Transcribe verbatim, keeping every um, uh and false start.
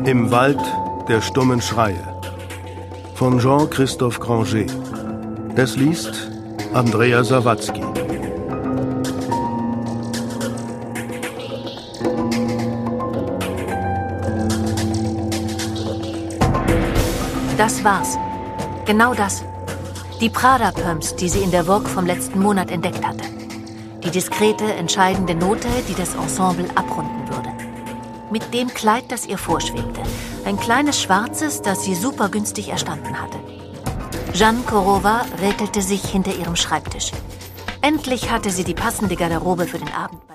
Im Wald der stummen Schreie von Jean-Christophe Granger. Das liest Andrea Sawatzki. Das war's. Genau das. Die Prada-Pumps, die sie in der Vogue vom letzten Monat entdeckt hatte. Die diskrete, entscheidende Note, die das Ensemble abrunden würde. Mit dem Kleid, das ihr vorschwebte. Ein kleines schwarzes, das sie super günstig erstanden hatte. Jeanne Korova räkelte sich hinter ihrem Schreibtisch. Endlich hatte sie die passende Garderobe für den Abend.